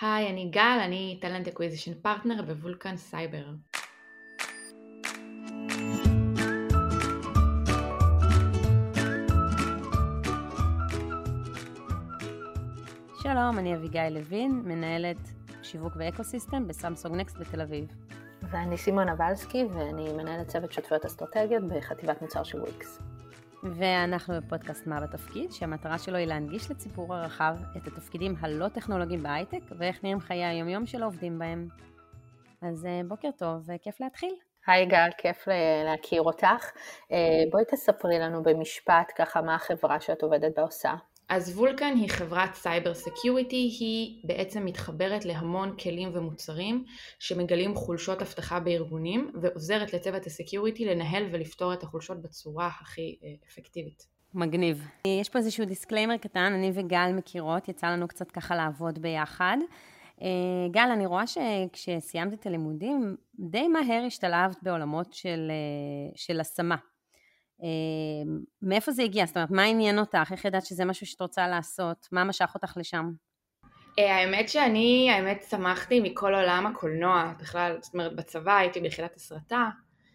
היי, אני גל, אני טלנט אקוויזישן פרטנר בוולקן סייבר. שלום, אני אביגיל לוין, מנהלת שיווק ואקוסיסטם בסמסונג נקסט בתל אביב. ואני סימון אבלסקי, ואני מנהלת צוות שותפויות אסטרטגיות בחטיבת מוצר של וויקס. ואנחנו בפודקאסט מה בתפקיד, שהמטרה שלו היא להנגיש לציבור הרחב את התפקידים הלא טכנולוגיים בהייטק, ואיך נראים חיי היומיום של העובדים בהם. אז בוקר טוב, וכיף להתחיל. היי גל, כיף להכיר אותך. בואי תספרי לנו במשפט ככה מה החברה שאת עובדת בה עושה. אז וולקן היא חברת סייבר סקיוריטי, היא בעצם מתחברת להמון כלים ומוצרים שמגלים חולשות אבטחה בארגונים, ועוזרת לצוות הסקיוריטי לנהל ולפתור את החולשות בצורה הכי אפקטיבית. מגניב. יש פה איזשהו דיסקליימר קטן, אני וגל מכירות, יצא לנו קצת ככה לעבוד ביחד. גל, אני רואה שכשסיימת את הלימודים, די מהר השתלבת בעולמות של השמה. מאיפה זה הגיע? זאת אומרת, מה עניין אותך? איך ידעת שזה משהו שאת רוצה לעשות? מה משך אותך לשם? האמת שאני, שמחתי מכל עולם הקולנוע, בכלל, זאת אומרת, בצבא הייתי ביחידת הסרטה,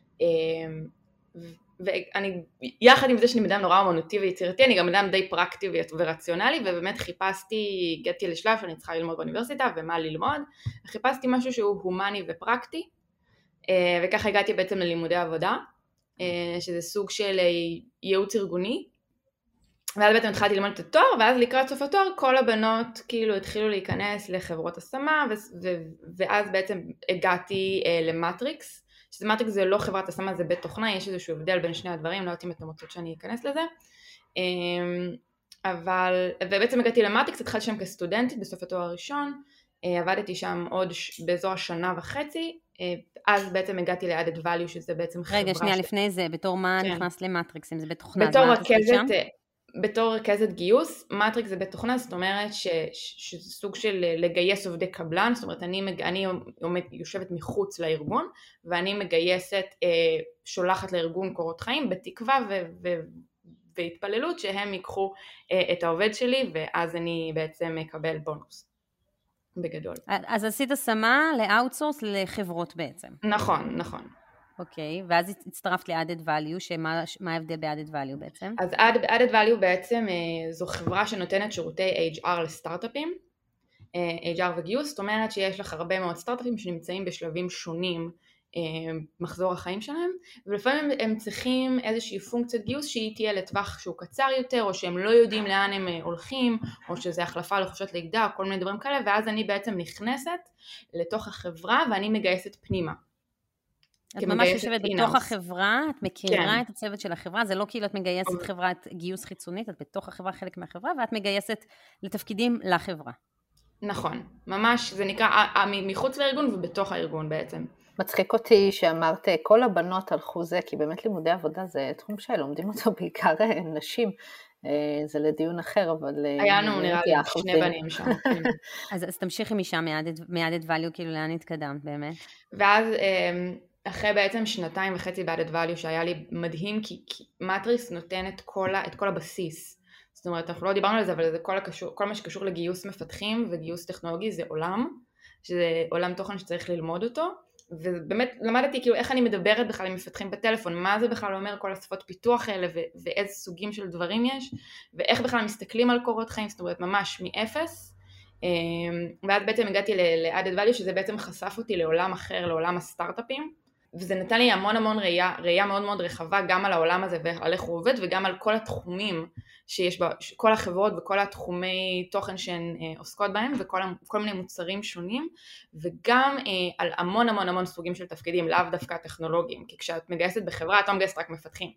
ואני, יחד עם זה שאני אדם נורא אמנותי ויצירתי, אני גם אדם די פרקטי ורציונלי, ובאמת הגעתי לשלב שאני צריכה ללמוד באוניברסיטה, ומה ללמוד, חיפשתי משהו שהוא הומני ופרקטי, וככה הגעתי בעצם ללימודי עבודה, שזה סוג של ייעוץ ארגוני, ואז בעצם התחלתי ללמוד את התואר, ואז לקראת סוף התואר כל הבנות כאילו התחילו להיכנס לחברות השמה, ואז בעצם הגעתי למטריקס, שזה מטריקס זה לא חברת השמה, זה בית תוכנה, יש איזשהו הבדל בין שני הדברים, לא יודעת אם אתם רוצות שאני אכנס לזה, ובעצם הגעתי למטריקס, התחלתי שם כסטודנטית בסוף התואר הראשון, עבדתי שם עוד באזור השנה וחצי, אז בעצם הגעתי ל-added value, שזה בעצם חברה... רגע, שנייה, לפני זה, בתור מה נכנסת למטריקס, אם זה בתוכנה? בתור רכזת גיוס, מטריקס זה בתוכנה, זאת אומרת שזה סוג של לגייס עובדי קבלן, זאת אומרת אני יושבת מחוץ לארגון, ואני מגייסת, שולחת לארגון קורות חיים, בתקווה והתפללות שהם ייקחו את העובד שלי, ואז אני בעצם מקבל בונוס. בגדול. אז עשית השמה לאוטסורס לחברות בעצם. נכון. אוקיי, ואז הצטרפת ל-added value, שמה ההבדל ב-added value בעצם? אז added value בעצם זו חברה שנותנת שירותי HR לסטארט-אפים, HR וגיוס, זאת אומרת שיש לך הרבה מאוד סטארט-אפים שנמצאים בשלבים שונים, מחזור החיים שלהם, ולפעמים הם צריכים איזושהי פונקציית גיוס שהיא תהיה לטווח שהוא קצר יותר, או שהם לא יודעים לאן הם הולכים, או שזה החלפה לחופשת לידה, או כל מיני דברים כאלה, ואז אני בעצם נכנסת לתוך החברה, ואני מגייסת פנימה. את ממש יושבת בתוך החברה, את מכירה את הצוות של החברה, זה לא כאילו את מגייסת חברת גיוס חיצונית, את בתוך החברה חלק מהחברה, ואת מגייסת לתפקידים לחברה. נכון, ממש זה נקרא מחוץ לארגון ובתוך הארגון בעצם. מצחיק אותי שאמרת כל הבנות הלכו זה, כי באמת לימודי עבודה זה תחום שלומדים אותו בעיקר נשים, זה לדיון אחר, אבל... היה לנו נראה לי שני בנים שם. אז תמשיכי משם מ-added value, כאילו לאן התקדמת באמת? ואז אחרי בעצם 2.5 ב-added value שהיה לי מדהים, כי מטריקס נותן את כל הבסיס. זאת אומרת, אנחנו לא דיברנו על זה, אבל זה כל מה שקשור לגיוס מפתחים וגיוס טכנולוגי זה עולם, שזה עולם תוכן שצריך ללמוד אותו, ובאמת למדתי כאילו איך אני מדברת בכלל עם מפתחים בטלפון, מה זה בכלל אומר כל השפות פיתוח האלה, ואיזה סוגים של דברים יש, ואיך בכלל מסתכלים על קורות חיים, זאת אומרת ממש מאפס, ואז בעצם הגעתי ל-added value, שזה בעצם חשף אותי לעולם אחר, לעולם הסטארט-אפים, וזה נתן לי המון ראייה מאוד מאוד רחבה, גם על העולם הזה ועל איך הוא עובד, וגם על כל התחומים שיש בה, כל החברות וכל התחומי תוכן שהן עוסקות בהם, וכל מיני מוצרים שונים, וגם על המון סוגים של תפקידים, לאו דווקא טכנולוגיים, כי כשאת מגייסת בחברה, את לא מגייסת רק מפתחים.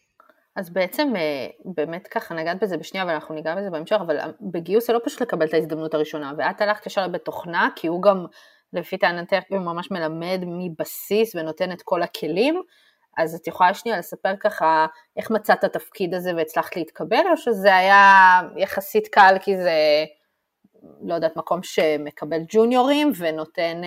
אז בעצם, באמת ככה נגעת בזה בשנייה, אבל אנחנו ניגע בזה בהמשך, אבל בגיוס זה לא פשוט לקבל את ההזדמנות הראשונה, ואת הלכת ישר בתוכנה, כי הוא גם... לפי טענתך הוא ממש מלמד מבסיס ונותן את כל הכלים, אז את יכולה שנייה לספר ככה איך מצאת את התפקיד הזה והצלחת להתקבל, או שזה היה יחסית קל כי זה, לא יודעת, מקום שמקבל ג'וניורים ונותן,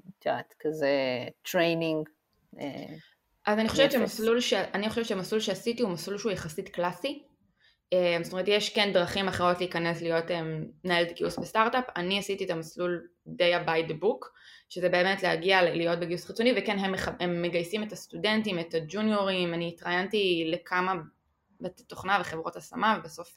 כזה טריינינג. אז אני חושבת שהמסלול שעשיתי הוא מסלול שהוא יחסית קלאסי, זאת אומרת, יש כן דרכים אחרות להיכנס להיות מנהלת גיוס בסטארט-אפ. אני עשיתי את המסלול די by the book, שזה באמת להגיע להיות בגיוס חיצוני, וכן הם מגייסים את הסטודנטים, את הג'וניורים. אני התראיינתי לכמה בתי תוכנה וחברות השמה, ובסוף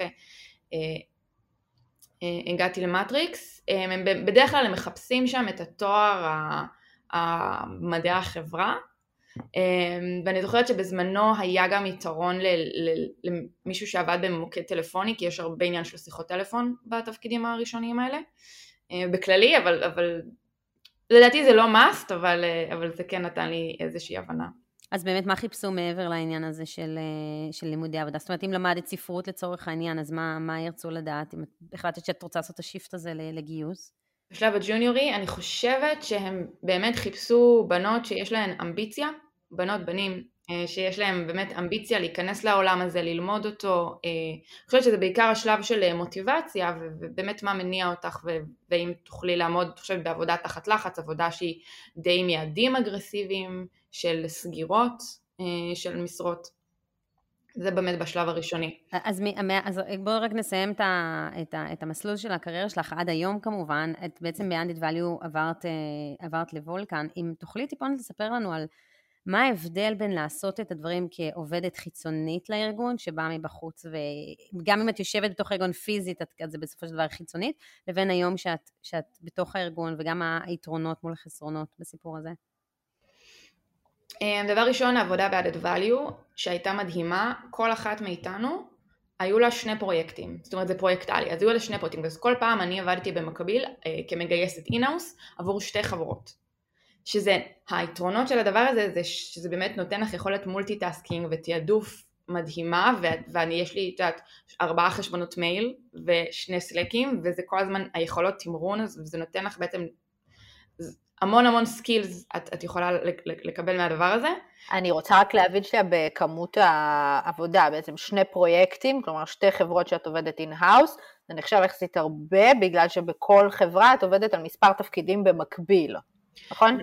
הגעתי למטריקס. הם בדרך כלל הם מחפשים שם את התואר מדעי החברה, ואני זוכרת שבזמנו היה גם יתרון למישהו שעבד במוקד טלפוני, כי יש הרבה עניין של שיחות טלפון בתפקידים הראשוניים האלה, בכללי, אבל לדעתי זה לא must, אבל זה כן נתן לי איזושהי הבנה. אז באמת מה חיפשו מעבר לעניין הזה של לימודי עבודה? זאת אומרת, אם למדת ספרות לצורך העניין, אז מה ירצו לדעת? אם החלטת שאת רוצה לעשות את השיפט הזה לגיוס? בשלב הג'וניורי, אני חושבת שהם באמת חיפשו בנות שיש להן אמביציה, בנים שיש להם באמת אמביציה להיכנס לעולם הזה, ללמוד אותו. אני חושבת שזה בעיקר השלב של מוטיבציה, ובאמת מה מניע אותך, ואם תוכלי לעמוד, אני חושבת, בעבודה תחת לחץ, עבודה שהיא די עם יעדים אגרסיביים, של סגירות, של משרות. זה באמת בשלב הראשוני. אז בואו רק נסיים את המסלול של הקריירה שלך עד היום כמובן. את בעצם ב-Added Value עברת לוולקן. אם תוכלי טיפונת לספר לנו על מה ההבדל בין לעשות את הדברים כעובדת חיצונית לארגון, שבאה מבחוץ, וגם אם את יושבת בתוך הארגון פיזית, זה בסופו של דבר חיצונית, לבין היום שאת בתוך הארגון, וגם היתרונות מול החסרונות בסיפור הזה. דבר ראשון, העבודה ב-Added Value, שהייתה מדהימה. כל אחת מאיתנו, היו לה 2 פרויקטים, זאת אומרת זה פרויקטלי, אז היו לה 2 פרויקטים, אז כל פעם אני עבדתי במקביל כמגייסת אינאוס עבור 2 חברות. שזה, היתרונות של הדבר הזה, זה שזה באמת נותן לך יכולת מולטיטאסקינג ותיעדוף מדהימה, יש לי 4 חשבונות מייל ו2 סלקים, וזה כל הזמן היכולות תמרון, וזה נותן לך בעצם המון סקילס את יכולה לקבל מהדבר הזה. אני רוצה רק להבין שלה בכמות העבודה, בעצם 2 פרויקטים, כלומר 2 חברות שאת עובדת אין-האוס, זה נחשב יחסית הרבה, בגלל שבכל חברה את עובדת על מספר תפקידים במקביל, נכון?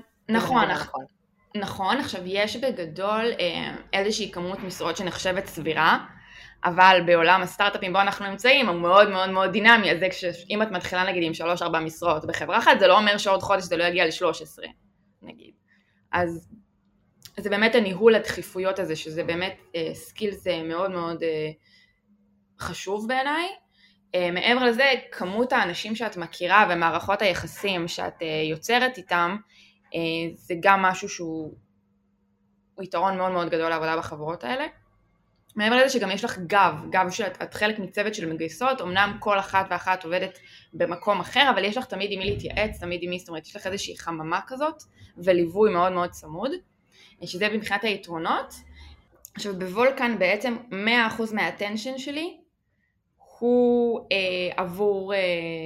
נכון, עכשיו יש בגדול איזושהי כמות משרות שנחשבת סבירה, אבל בעולם הסטארט-אפים בו אנחנו נמצאים, הוא מאוד מאוד מאוד דינמי, אז אם את מתחילה נגיד עם 3-4 משרות בחברה אחת, זה לא אומר שעוד חודש זה לא יגיע ל-13, נגיד. אז זה באמת הניהול הדחיפויות הזה, שזה באמת סקילס מאוד מאוד חשוב בעיניי. מעבר לזה, כמות האנשים שאת מכירה ומערכות היחסים שאת יוצרת איתם, זה גם משהו שהוא יתרון מאוד מאוד גדול לעבודה בחברות האלה. מעבר לזה שגם יש לך גב שאת חלק מצוות של מגייסות, אמנם כל אחת ואחת עובדת במקום אחר, אבל יש לך תמיד עם מי להתייעץ, תמיד עם מי, זאת אומרת, יש לך איזושהי חממה כזאת, וליווי מאוד מאוד צמוד, שזה מבחינת היתרונות. עכשיו בוולקן בעצם 100% מהאטנשן שלי, הוא עבור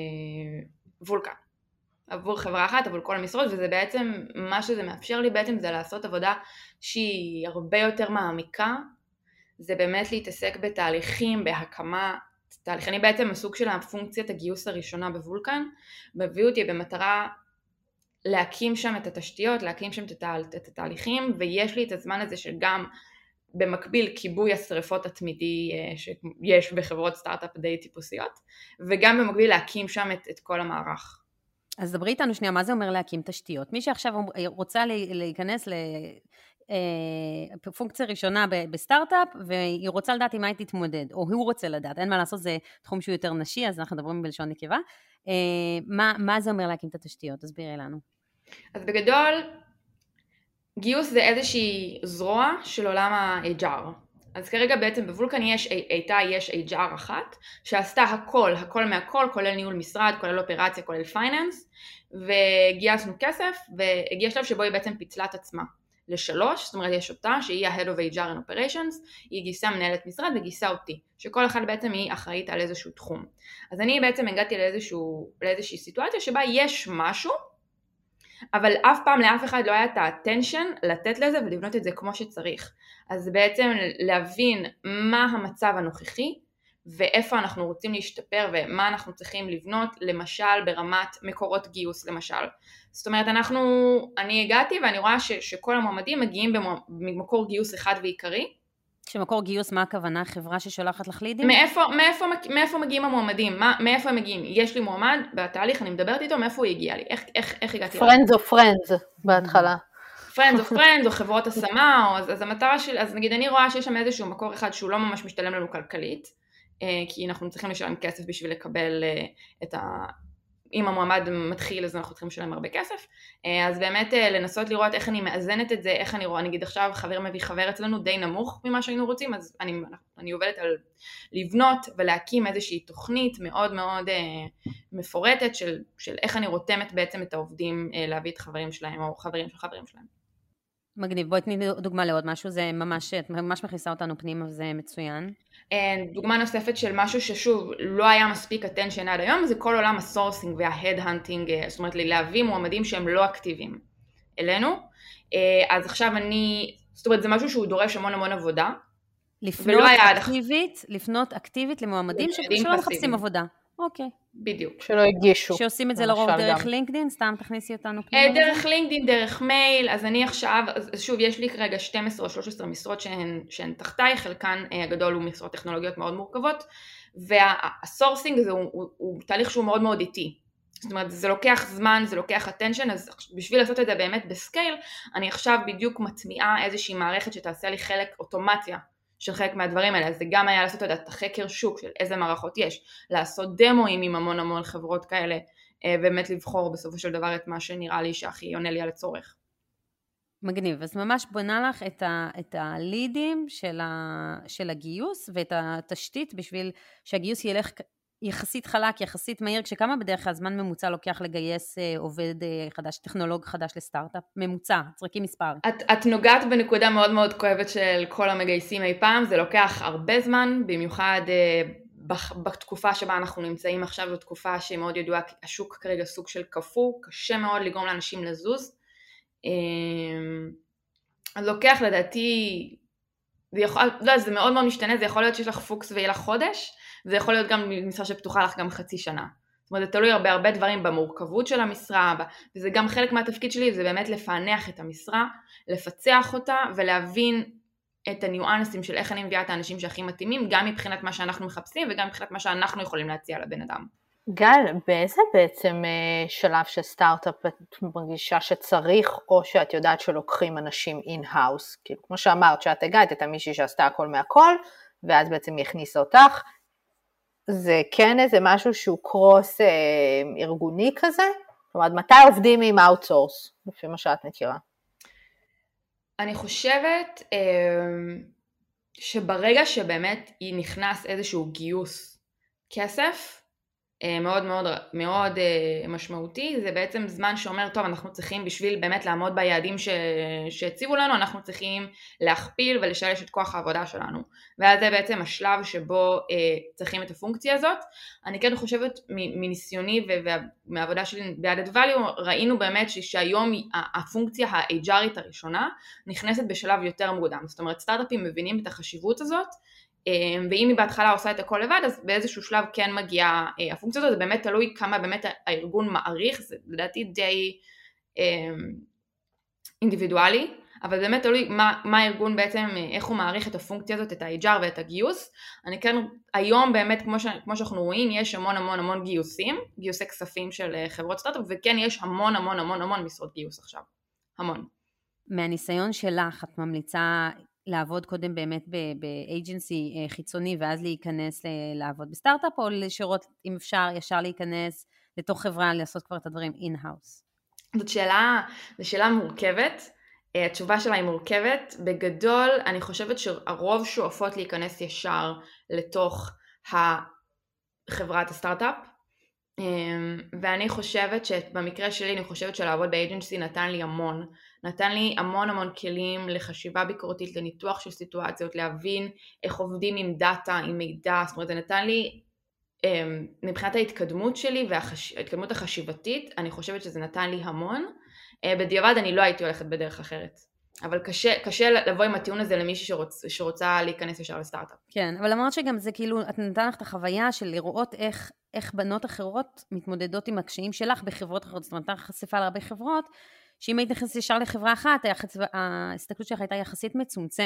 וולקן, עבור חברה אחת, עבור כל המשרות, וזה בעצם, מה שזה מאפשר לי בעצם זה לעשות עבודה שהיא הרבה יותר מעמיקה, זה באמת להתעסק בתהליכים, בהקמה, אני בעצם הסוג של הפונקציית הגיוס הראשונה בוולקן, מביא אותי במטרה להקים שם את התשתיות, להקים שם את התהליכים, ויש לי את הזמן הזה שגם במקביל כיבוי השריפות התמידי שיש בחברות סטארט-אפ די טיפוסיות, וגם במקביל להקים שם את כל המערך. אז דברי איתנו שנייה, מה זה אומר להקים תשתיות? מי שעכשיו רוצה להיכנס לפונקציה ראשונה בסטארט-אפ, והיא רוצה לדעת עם מה היא תתמודד, או הוא רוצה לדעת, אין מה לעשות, זה תחום שהוא יותר נשי, אז אנחנו מדברים בלשון נקבה. מה זה אומר להקים את התשתיות? תסבירי לנו. אז בגדול, גיוס זה איזושהי זרוע של עולם ה-HR. אז כרגע בעצם בוולקן יש HR אחת, שעשתה הכל מהכל, כולל ניהול משרד, כולל אופרציה, כולל פייננס, וגייסנו כסף, והגיע שלב שבו היא בעצם פיצלה את עצמה ל3, זאת אומרת יש אותה, שהיא ה-Head of HR and Operations, היא גייסה מנהלת משרד וגייסה אותי, שכל אחד בעצם היא אחראית על איזשהו תחום. אז אני בעצם הגעתי לאיזושהי סיטואציה שבה יש משהו, אבל אף פעם לאף אחד לא היה את האטנשן לתת לזה ולבנות את זה כמו שצריך. אז בעצם להבין מה המצב הנוכחי ואיפה אנחנו רוצים להשתפר ומה אנחנו צריכים לבנות, למשל ברמת מקורות גיוס למשל. זאת אומרת אני הגעתי ואני רואה שכל המועמדים מגיעים במקור גיוס אחד ועיקרי, כשמקור גיוס, מה הכוונה? חברה ששולחת לך לידים? מאיפה מגיעים המועמדים? מאיפה הם מגיעים? יש לי מועמד, בתהליך אני מדברת איתו, מאיפה הוא הגיע לי? איך הגעתי? Friends of Friends בהתחלה. Friends of Friends, או חברות השמה, אז המטרה שלי, אז נגיד אני רואה שיש שם איזשהו מקור אחד שהוא לא ממש משתלם לנו כלכלית, כי אנחנו צריכים לשלם כסף בשביל לקבל אם המועמד מתחיל אז אנחנו צריכים לשלם הרבה כסף, אז באמת לנסות לראות איך אני מאזנת את זה, איך אני רואה, נגיד עכשיו חבר מביא חבר אצלנו די נמוך ממה שהיינו רוצים, אז אני עובדת על לבנות ולהקים איזושהי תוכנית מאוד מאוד מפורטת של איך אני רותמת בעצם את העובדים להביא את חברים שלהם או חברים של חברים שלהם. מגניב, בואי תני דוגמה לעוד משהו, זה ממש, את ממש מכניסה אותנו פנימה וזה מצוין. דוגמה נוספת של משהו ששוב לא היה מספיק attention עד היום, זה כל עולם הסורסינג וההד-הנטינג, זאת אומרת להביא מועמדים שהם לא אקטיביים אלינו, אז עכשיו זאת אומרת זה משהו שהוא דורש המון המון עבודה, לפנות אקטיבית למועמדים שלא מחפשים עבודה. אוקיי. בדיוק. שלא הגישו. שעושים את זה לרוב דרך לינקדין, סתם תכניסי אותנו פנימה. דרך לינקדין, דרך מייל, אז אני עכשיו, שוב, יש לי כרגע 12 או 13 משרות שהן תחתיי, חלקן הגדול הוא משרות טכנולוגיות מאוד מורכבות, והסורסינג הזה הוא תהליך שהוא מאוד מאוד איטי. זאת אומרת, זה לוקח זמן, זה לוקח attention, אז בשביל לעשות את זה באמת בסקייל, אני עכשיו בדיוק מטמיעה איזושהי מערכת שתעשה לי חלק אוטומציה, של חלק מהדברים האלה, אז זה גם היה לעשות את החקר שוק של איזה מערכות יש, לעשות דמוים עם המון המון חברות כאלה, באמת לבחור בסופו של דבר את מה שנראה לי שהכי עונה לי על הצורך. מגניב, אז ממש בונה לך את הלידים של הגיוס ואת התשתית בשביל שהגיוס ילך יחסית חלק, יחסית מהיר, כשכמה בדרך כלל זמן ממוצע לוקח לגייס עובד חדש, טכנולוג חדש לסטארט-אפ, ממוצע, צריכים מספר. את נוגעת בנקודה מאוד מאוד כואבת של כל המגייסים אי פעם, זה לוקח הרבה זמן, במיוחד בתקופה שבה אנחנו נמצאים עכשיו, בתקופה שמאוד ידועה, השוק כרגע סוג של קפוא, קשה מאוד לגרום לאנשים לזוז, אז לוקח לדעתי, זה מאוד מאוד משתנה, זה יכול להיות שיש לך פוקס ויהיה לך חודש, זה יכול להיות גם משרה שפתוחה לך גם חצי שנה. זאת אומרת, זה תלוי הרבה דברים במורכבות של המשרה, וזה גם חלק מהתפקיד שלי, זה באמת לפענח את המשרה, לפצח אותה, ולהבין את הניואנסים של איך אני מביאה את האנשים שהכי מתאימים, גם מבחינת מה שאנחנו מחפשים, וגם מבחינת מה שאנחנו יכולים להציע לבן אדם. גל, באיזה בעצם שלב של סטארט-אפ את מרגישה שצריך, או שאת יודעת שלוקחים אנשים אין-האוס? כאילו, כמו שאמרת, שאת הגעת את המישהי שעשתה הכל מהכל, ואז בעצם היא הכניסה אותך, זה כן איזה משהו שהוא קרוס ארגוני כזה? זאת אומרת, מתי עובדים עם אאוטסורס, לפי מה שאת מכירה? אני חושבת שברגע שבאמת היא נכנס איזשהו גיוס כסף, מאוד מאוד מאוד משמעותי, זה בעצם זמן שאומר, טוב, אנחנו צריכים בשביל באמת לעמוד ביעדים שהציבו לנו, אנחנו צריכים להכפיל ולשלש את כוח העבודה שלנו. ואז זה בעצם השלב שבו צריכים את הפונקציה הזאת. אני כן חושבת מניסיוני ומהעבודה שלי ב-Added Value, ראינו באמת שהיום הפונקציה ה-HRית הראשונה נכנסת בשלב יותר מוקדם. זאת אומרת, סטארט-אפים מבינים את החשיבות הזאת, ואם היא בהתחלה עושה את הכל לבד, אז באיזשהו שלב כן מגיעה הפונקציה הזאת, זה באמת תלוי כמה באמת הארגון מעריך, זה לדעתי די אינדיבידואלי, אבל באמת תלוי מה הארגון בעצם, איך הוא מעריך את הפונקציה הזאת, את ה-HR ואת הגיוס. אני כן, היום באמת, כמו שאנחנו רואים, יש המון המון המון גיוסים, גיוסי כספים של חברות סטארט-אפ, וכן יש המון המון המון המון משרות גיוס עכשיו, המון. מהניסיון שלך, את ממליצה לעבוד קודם באמת באג'נסי חיצוני, ואז להיכנס לעבוד בסטארט-אפ, או לשירות, אם אפשר, ישר להיכנס לתוך חברה, לעשות כבר את הדברים אין-האוס? זאת שאלה מורכבת, התשובה שלה היא מורכבת, בגדול אני חושבת שהרוב שואפות להיכנס ישר לתוך חברת הסטארט-אפ, ואני חושבת שבמקרה שלי אני חושבת שלעבוד באג'נסי נתן לי המון המון כלים לחשיבה ביקורתית, לניתוח של סיטואציות, להבין איך עובדים עם דאטה, עם מידע, זאת אומרת זה נתן לי מבחינת ההתקדמות שלי וההתקדמות החשיבתית, אני חושבת שזה נתן לי המון. בדיעבד אני לא הייתי הולכת בדרך אחרת, אבל קשה לבוא עם הטיעון הזה למישהי שרוצה להיכנס ישר לסטארט-אפ. כן, אבל אמרת שגם זה כאילו, את נתן לך את החוויה של לראות איך בנות אחרות מתמודדות עם הקשיים שלך בחברות אחרות, זאת אומרת, אתה חשיפה להרבה חברות, שאם היית נכנסת ישר לחברה אחת, ההסתכלות שלך הייתה יחסית מצומצמת.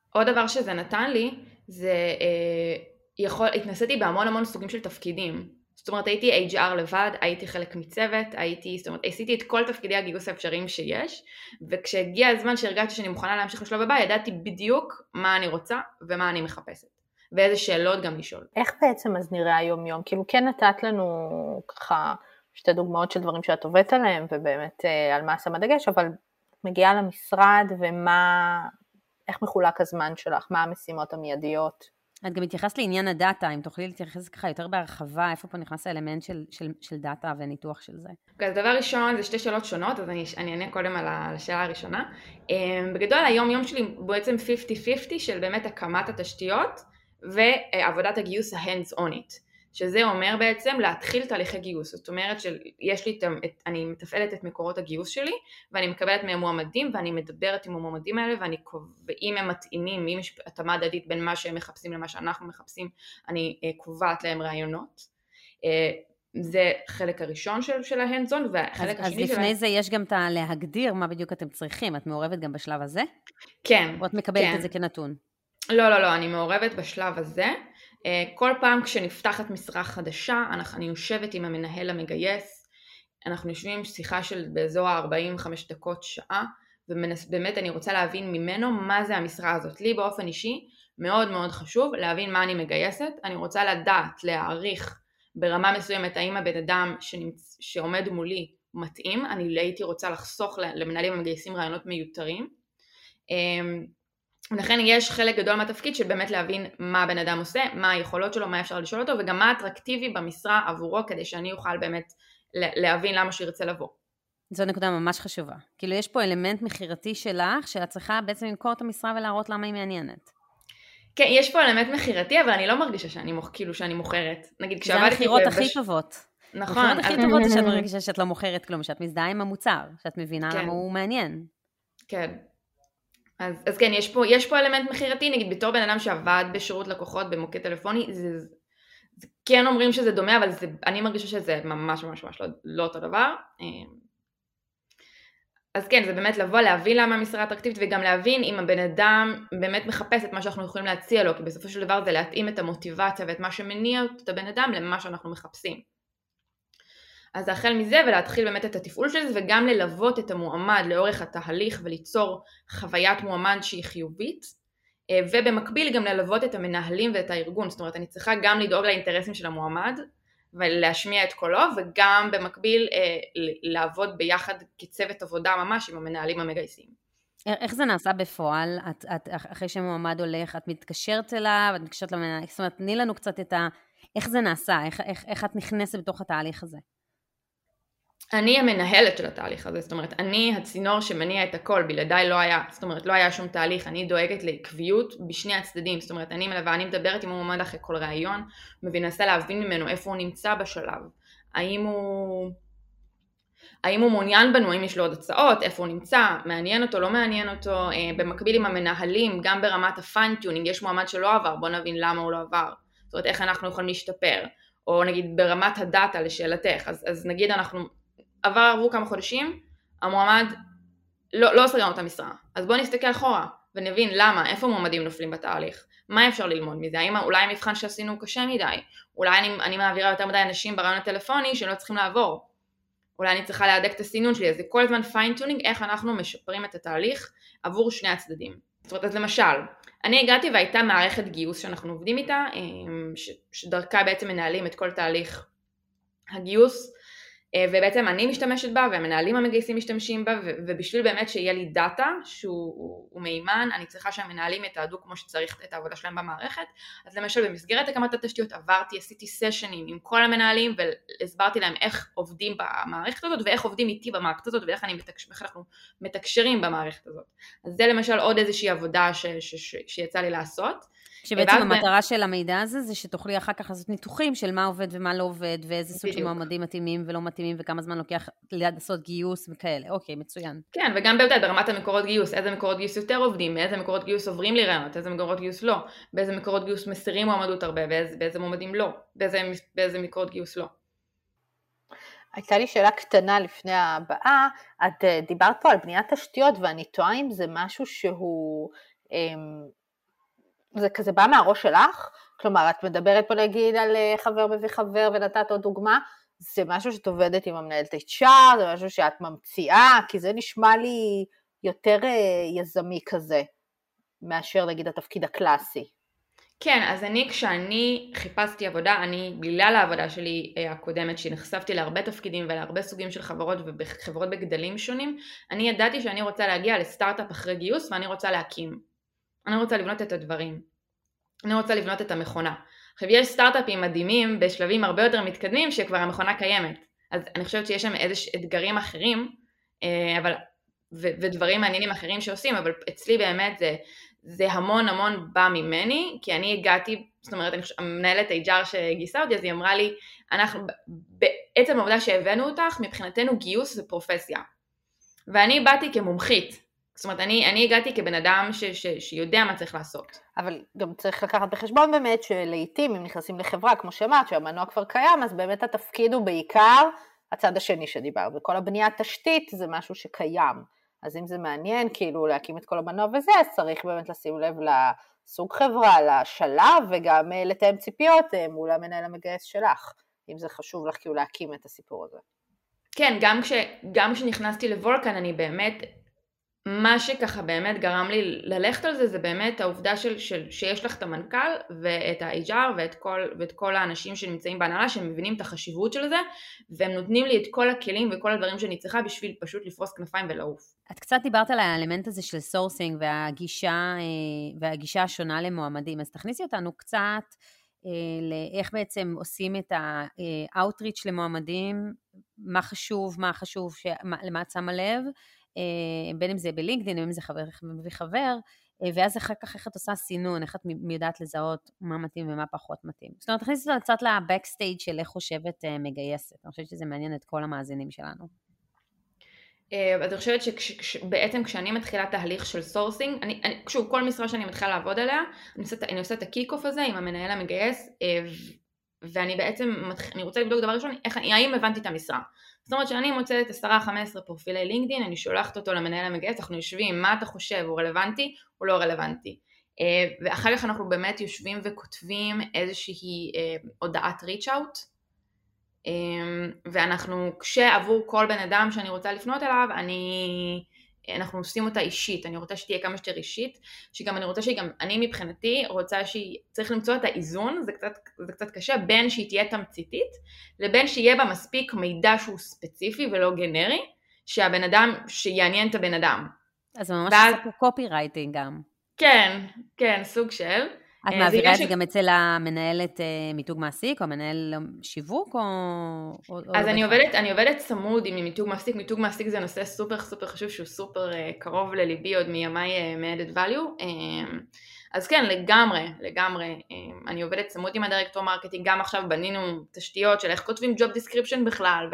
עוד דבר שזה נתן לי, זה התנסיתי בהמון סוגים של תפקידים. זאת אומרת, הייתי HR לבד, הייתי חלק מצוות, זאת אומרת, עשיתי את כל תפקידי הגיוס האפשריים שיש, וכשהגיע הזמן שהרגעתי שאני מוכנה להמשיך לשלב הבא, ידעתי בדיוק מה אני רוצה ומה אני מחפשת, ואיזה שאלות גם לשאול. איך בעצם אז נראה היום-יום? כאילו כן נתת לנו ככה שתי דוגמאות של דברים שאת עובדת עליהם, ובאמת על מה שמה דגש, אבל מגיעה למשרד איך מחולק הזמן שלך, מה המשימות המיידיות? את גם התייחסת לעניין הדאטה, אם תוכלי להתייחס ככה יותר בהרחבה, איפה פה נכנס האלמנט של דאטה וניתוח של זה? אז דבר ראשון, זה שתי שאלות שונות, אז אני אענה קודם על השאלה הראשונה. בגדול, היום-יום שלי בעצם 50-50 של באמת הקמת התשתיות, ועבודת הגיוס ה-hands-onית, שזה אומר בעצם להתחיל תהליכי גיוס. זאת אומרת אני מתפעלת את מקורות הגיוס שלי, ואני מקבלת מהם מועמדים, ואני מדברת עם המועמדים האלה, ואם הם מתאימים, אם יש התאמה הדדית בין מה שהם מחפשים למה שאנחנו מחפשים, אני קובעת להם רעיונות. זה חלק הראשון של ההנדזון, והחלק השני אז לפני זה יש גם להגדיר מה בדיוק אתם צריכים, את מעורבת גם בשלב הזה? כן. או את מקבלת את זה כנתון? לא, אני מעורבת בשלב הזה. כל פעם כשנפתחת משרה חדשה, אני יושבת עם המנהל המגייס, אנחנו יושבים שיחה של באזור ה-45 דקות שעה, ובאמת אני רוצה להבין ממנו מה זה המשרה הזאת. לי באופן אישי מאוד מאוד חשוב להבין מה אני מגייסת, אני רוצה לדעת, להעריך ברמה מסוימת האם הבן אדם שעומד מולי מתאים, אני הייתי רוצה לחסוך למנהלים המגייסים רעיונות מיותרים, לכן יש חלק גדול מהתפקיד של באמת להבין מה הבן אדם עושה, מה היכולות שלו, מה אפשר לשאול אותו, וגם מה אטרקטיבי במשרה עבורו, כדי שאני אוכל באמת להבין למה שירצה לבוא. זו נקודה ממש חשובה. כאילו יש פה אלמנט מחירתי שלך, שאת צריכה בעצם למכור את המשרה ולהראות למה היא מעניינת. כן, יש פה אלמנט מחירתי, אבל אני לא מרגישה שאני מוכרת. נגיד, זה המחירות הכי טובות. נכון. המחירות הכי טובות זה שאת מרגישה שאת לא מוכרת כלום, שאת מזדהה עם המוצר, שאת מבינה למה הוא מעניין. כן. אז כן, יש פה אלמנט מחירתי, נגיד בתור בן אדם שעבד בשירות לקוחות במוקד טלפוני, זה כן אומרים שזה דומה, אבל אני מרגישה שזה ממש לא אותו דבר. אז כן, זה באמת לבוא, להבין למה המשרה אטרקטיבית, וגם להבין אם הבן אדם באמת מחפש את מה שאנחנו יכולים להציע לו, כי בסופו של דבר זה להתאים את המוטיבציה ואת מה שמניע את הבן אדם למה שאנחנו מחפשים. אז החל מזה ולהתחיל באמת את התפעול של זה, וגם ללוות את המועמד לאורך התהליך וליצור חוויית מועמד שהיא חיובית, ובמקביל גם ללוות את המנהלים ואת הארגון. זאת אומרת, אני צריכה גם לדאוג לאינטרסים של המועמד ולהשמיע את קולו, וגם במקביל לעבוד ביחד כצוות עבודה ממש עם המנהלים המגייסים. איך זה נעשה בפועל? אחרי שמועמד הולך, את מתקשרת אליו, את מתקשרת למנהל, זאת אומרת, תני לנו קצת איך זה נעשה, איך את נכנסת בתוך התהליך הזה? אני המנהלת של התהליך הזה, זאת אומרת, אני הצינור שמניע את הכל, בלעדיי לא היה שום תהליך, אני דואגת לעקביות בשני הצדדים, זאת אומרת, אני מדברת עם המועמד אחרי כל ראיון, ומנסה להבין ממנו איפה הוא נמצא בשלב, האם הוא מעוניין בנו, האם יש לו עוד הצעות, איפה הוא נמצא, מעניין אותו, לא מעניין אותו, במקביל עם המנהלים, גם ברמת הפיינטיונינג, יש מועמד שלא עבר, בוא נבין למה הוא לא עבר, זאת אומרת, איך אנחנו יכולים להשתפר, או נגיד ברמת הדאטה לשאלתך, אז נגיד עברו כמה חודשים, המועמד לא עושה גם את המשרה. אז בואו נסתכל אחורה ונבין למה, איפה מועמדים נופלים בתהליך, מה אפשר ללמוד מזה, אולי המבחן שעשינו קשה מדי, אולי אני מעבירה יותר מדי אנשים ברעיון הטלפוני שלא צריכים לעבור, אולי אני צריכה להדק את הסינון שלי, אז זה כל הזמן פיינטיונינג, איך אנחנו משפרים את התהליך עבור שני הצדדים. זאת אומרת, אז למשל, אני הגעתי והייתה מערכת גיוס שאנחנו עובדים איתה, שדרכה בעצם מנהלים את כל תהליך הגיוס, ובעצם אני משתמשת בה, והמנהלים המגייסים משתמשים בה, ובשביל באמת שיהיה לי דאטה שהוא מהימן, אני צריכה שהמנהלים יתעדו כמו שצריך את העבודה שלהם במערכת. אז למשל במסגרת הקמת התשתיות עשיתי סשנים עם כל המנהלים, והסברתי להם איך עובדים במערכת הזאת, ואיך עובדים איתי במערכת הזאת, ואיך אנחנו מתקשרים במערכת הזאת. אז זה למשל עוד איזושהי עבודה שיצא לי לעשות. שבעצם המטרה של המידע הזה זה שתוכלי אחר כך לעשות ניתוחים של מה עובד ומה לא עובד, ואיזה סוג של מועמדים מתאימים ולא מתאימים, וכמה זמן לוקח לעשות גיוס וכאלה. אוקיי, מצוין. כן, וגם ברמת המקורות גיוס, איזה מקורות גיוס יותר עובדים, מאיזה מקורות גיוס עוברים לי רעיונות, איזה מקורות גיוס לא, באיזה מקורות גיוס מסירים מועמדות הרבה, באיזה מועמדים לא, באיזה מקורות גיוס לא. הייתה לי שאלה קטנה לפני הבאה, את דיברת פה על בניית תשתיות, ואני טועה אם זה משהו שהוא זה כזה בא מהראש שלך? כלומר, את מדברת פה נגיד על חבר מביא חבר ונתת עוד דוגמה, זה משהו שאת עובדת עם המנהלת HR, זה משהו שאת ממציאה, כי זה נשמע לי יותר יזמי כזה, מאשר נגיד התפקיד הקלאסי. כן, אז כשאני חיפשתי עבודה, בגלל העבודה שלי הקודמת, שנחשפתי להרבה תפקידים ולהרבה סוגים של חברות וחברות בגדלים שונים, אני ידעתי שאני רוצה להגיע לסטארט-אפ אחרי גיוס ואני רוצה להקים. אני רוצה לבנות את הדברים. אני רוצה לבנות את המכונה. עכשיו יש סטארט-אפים מדהימים בשלבים הרבה יותר מתקדמים שכבר המכונה קיימת. אז אני חושבת שיש שם איזה אתגרים אחרים, ודברים מעניינים אחרים שעושים, אבל אצלי באמת זה המון המון בא ממני, כי אני הגעתי, זאת אומרת, המנהלת HR שגיסה אותי, אז היא אמרה לי, בעצם העובדה שהבאנו אותך, מבחינתנו גיוס זה פרופסיה. ואני באתי כמומחית, זאת אומרת, אני הגעתי כבן אדם שיודע מה צריך לעשות. אבל גם צריך לקחת בחשבון באמת שלעיתים, אם נכנסים לחברה, כמו שאמרת, שהמנוע כבר קיים, אז באמת התפקיד הוא בעיקר הצד השני שדיבר, וכל הבניית תשתית זה משהו שקיים. אז אם זה מעניין, כאילו להקים את כל המנוע וזה, אז צריך באמת לשים לב לסוג חברה, לשלב, וגם לתאם ציפיות מול המנהל המגייס שלך, אם זה חשוב לך כאילו להקים את הסיפור הזה. כן, גם כשנכנסתי לוולקן, אני באמת, מה שככה באמת גרם לי ללכת על זה, זה באמת העובדה שיש לך את המנכ"ל ואת ה-HR ואת כל האנשים שנמצאים בהנהלה, שהם מבינים את החשיבות של זה, והם נותנים לי את כל הכלים וכל הדברים שאני צריכה בשביל פשוט לפרוס כנפיים ולעוף. את קצת דיברת על האלמנט הזה של סורסינג והגישה השונה למועמדים, אז תכניסי אותנו קצת לאיך בעצם עושים את ה-outreach למועמדים, מה חשוב, למה את שמה לב, בין אם זה בלינקדין, בין אם זה חבר מביא חבר, ואז אחר כך איך את עושה סינון, איך את יודעת לזהות מה מתאים ומה פחות מתאים. זאת אומרת, תכניסי אותנו קצת לבקסטייג' של איך חושבת מגייסת, אני חושבת שזה מעניין את כל המאזינים שלנו. אני חושבת שבעצם כשאני מתחילה תהליך של סורסינג, שוב, כל משרה שאני מתחילה לעבוד עליה, אני עושה את הקיק-אוף הזה עם המנהל המגייס, ואני בעצם, אני רוצה לבדוק דבר ראשון, האם הבנתי את המשרה. זאת אומרת שאני מוצאת 10-15 פרופילי לינקדין, אני שולחת אותו למנהל המגייס, אנחנו יושבים, מה אתה חושב, הוא רלוונטי, הוא לא רלוונטי. ואחר כך אנחנו באמת יושבים וכותבים איזושהי הודעת reach out, ואנחנו, כשעבור כל בן אדם שאני רוצה לפנות אליו, אנחנו עושים אותה אישית, אני רוצה שתהיה כמה שיותר אישית, שגם אני רוצה שגם אני מבחינתי רוצה צריך למצוא את האיזון, זה קצת קשה, בין שהיא תהיה תמציתית, לבין שיהיה בה מספיק מידע שהוא ספציפי ולא גנרי, שהבן אדם, שיעניין את הבן אדם. אז ממש עושה פה קופי רייטינג גם. כן, סוג של. את מעבירה את זה גם אצל המנהלת מיתוג מעסיק, או מנהל שיווק, או... אז אני עובדת צמוד עם מיתוג מעסיק. מיתוג מעסיק זה נושא סופר חשוב, שהוא סופר קרוב לליבי עוד מימיי מ-added value. אז כן, לגמרי. אני עובדת צמוד עם הדירקטור מרקטינג, גם עכשיו בנינו תשתיות של איך כותבים job description בכלל,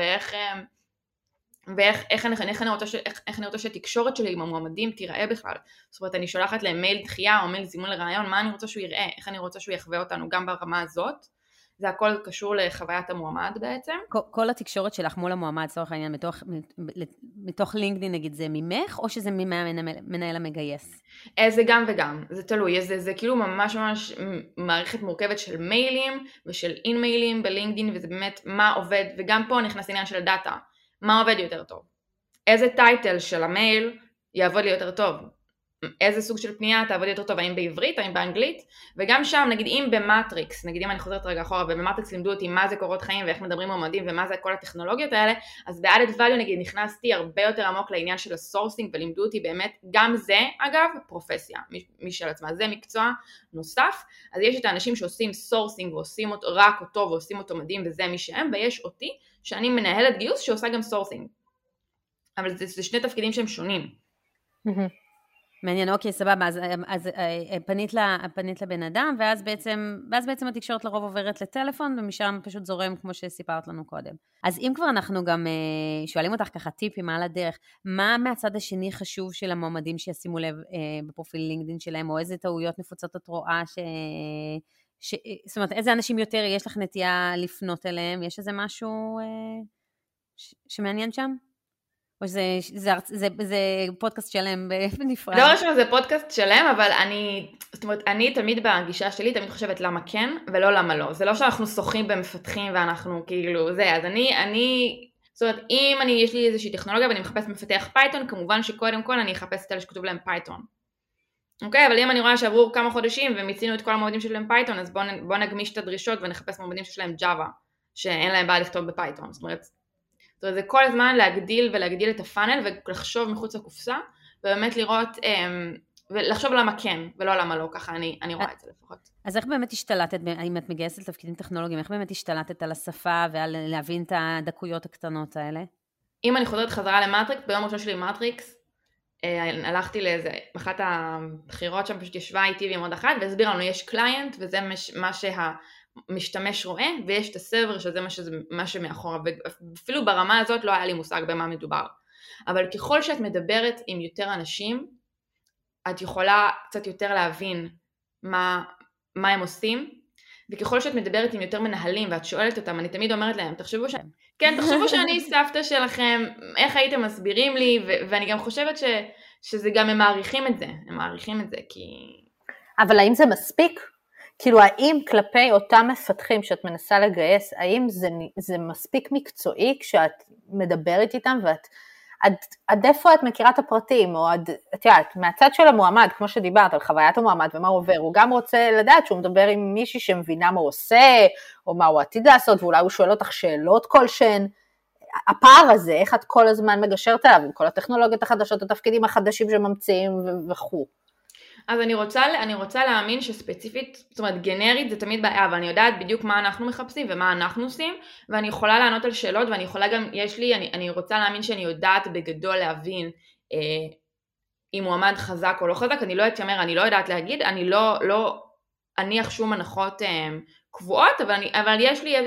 ואיך אני רוצה שהתקשורת שלי עם המועמדים תיראה בכלל. זאת אומרת, אני שולחת להם מייל דחייה או מייל זימון לרעיון, מה אני רוצה שהוא יראה, איך אני רוצה שהוא יחווה אותנו גם ברמה הזאת. זה הכל קשור לחוויית המועמד בעצם. כל התקשורת שלך מול המועמד, צורך העניין, מתוך לינקדין נגיד, זה ממך, או שזה ממנהל המגייס? זה גם וגם, זה תלוי, זה כאילו ממש מערכת מורכבת של מיילים ושל אין-מיילים בלינקדין, וזה באמת מה עובד, וגם פה נכנס עניין של הדאטה. מה עובד יותר טוב? איזה טייטל של המייל יעבוד לי יותר טוב? איזה סוג של פנייה תעבוד יותר טוב? האם בעברית, האם באנגלית? וגם שם, נגיד אם במטריקס, נגיד אם אני חוזרת רגע אחורה, ובמטריקס לימדו אותי מה זה קורות חיים ואיך מדברים מועמדים ומה זה כל הטכנולוגיות האלה, אז ב-added value נגיד נכנסתי הרבה יותר עמוק לעניין של הסורסינג, ולימדו אותי באמת, גם זה אגב פרופסיה משל עצמה, זה מקצוע נוסף. אז יש את האנשים שעושים סורסינג ועושים אותו, רק אותו ועושים אותו מדהים וזה מי שהם, ויש אותי שאני מנהלת גיוס שעושה גם סורסינג. אבל זה שני תפקידים שהם שונים. מעניין, אוקיי, סבבה, אז פנית לבן אדם, ואז בעצם התקשורת לרוב עוברת לטלפון, ומשם פשוט זורם כמו שסיפרת לנו קודם. אז אם כבר אנחנו גם שואלים אותך ככה טיפים על הדרך, מה מהצד השני חשוב של המועמדים שישימו לב בפרופיל לינקדין שלהם, או איזה טעויות נפוצות את רואה זאת אומרת, איזה אנשים יותר יש לך נטייה לפנות אליהם? יש איזה משהו שמעניין שם? או זה פודקאסט שלם בנפרד? לא רשום, זה פודקאסט שלם, אבל זאת אומרת, אני תמיד בגישה שלי, תמיד חושבת למה כן ולא למה לא. זה לא שאנחנו שוחים במפתחים ואנחנו כאילו, אז זאת אומרת, אם יש לי איזושהי טכנולוגיה ואני מחפש מפתח פייתון, כמובן שקודם כל אני אחפש את אלה שכתוב להם פייתון. אוקיי, אבל אם אני רואה שעברו כמה חודשים ומיצינו את כל המועמדים שלהם פייתון, אז בוא נגמיש את הדרישות ונחפש מועמדים שלהם ג'אווה, שאין להם בעיה לכתוב בפייתון. זאת אומרת, זה כל הזמן להגדיל את הפאנל ולחשוב מחוץ לקופסה, ובאמת לראות, ולחשוב למה כן ולא למה לא, ככה אני רואה את זה לפחות. אז איך באמת השתלטת, אם את מגייסת לתפקידים טכנולוגיים, איך באמת השתלטת על השפה ועל להבין את הדקויות הקטנות האלה? אם אני חוזרת חזרה למטריקס, ביום ראשון שלי מטריקס, הלכתי לאיזה, אחת הבחירות שם פשוט ישבה איתי ועם עוד אחת, והסבירה לנו, יש קליינט, וזה מה שהמשתמש רואה, ויש את הסרבר, שזה מה שמאחורה, ואפילו ברמה הזאת לא היה לי מושג במה מדובר. אבל ככל שאת מדברת עם יותר אנשים, את יכולה קצת יותר להבין מה הם עושים, וככל שאת מדברת עם יותר מנהלים, ואת שואלת אותם, אני תמיד אומרת להם, תחשבו שאני סבתא שלכם, איך הייתם מסבירים לי, ואני גם חושבת שזה גם הם מעריכים את זה, כי... אבל האם זה מספיק? כאילו, האם כלפי אותם מפתחים שאת מנסה לגייס, האם זה מספיק מקצועי כשאת מדברת איתם, עד איפה את מכירה את הפרטים, או את יודעת, מהצד של המועמד, כמו שדיברת על חוויית המועמד ומה הוא עובר, הוא גם רוצה לדעת שהוא מדבר עם מישהי שמבינה מה הוא עושה, או מה הוא עתיד לעשות, ואולי הוא שואל אותך שאלות כלשהן. הפער הזה, איך את כל הזמן מגשרת עליו, עם כל הטכנולוגיות החדשות, התפקידים החדשים שממציאים וכו'. אז אני רוצה להאמין שספציפית, זאת אומרת גנרית זה תמיד בעיה, אבל אני יודעת בדיוק מה אנחנו מחפשים ומה אנחנו עושים, ואני יכולה לענות על שאלות, ואני יכולה גם, אני רוצה להאמין שאני יודעת בגדול להבין אם מועמד חזק או לא חזק, אני לא אתיימר, אני לא יודעת להגיד, אני לא אניח שום הנחות קבועות, אבל יש לי